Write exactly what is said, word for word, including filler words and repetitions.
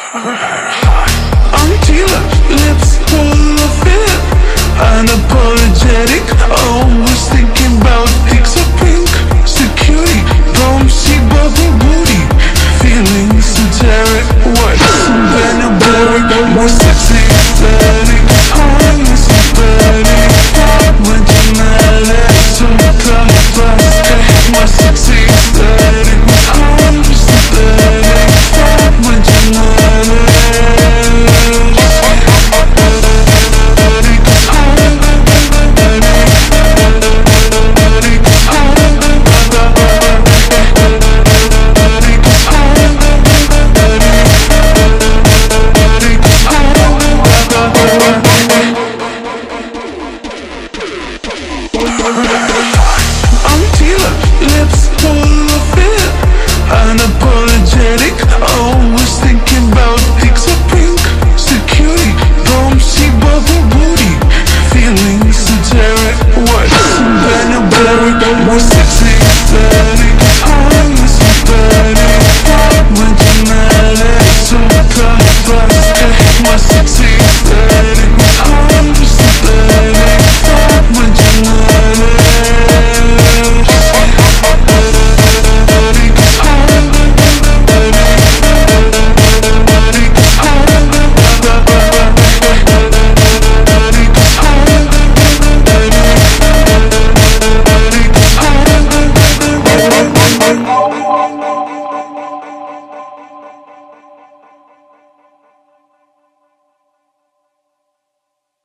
I'm Tila, lips full of fear, unapologetic, always thinking about things so pink. Security, don't see bubble booty, feeling esoteric. What? Some Vanna Blair, more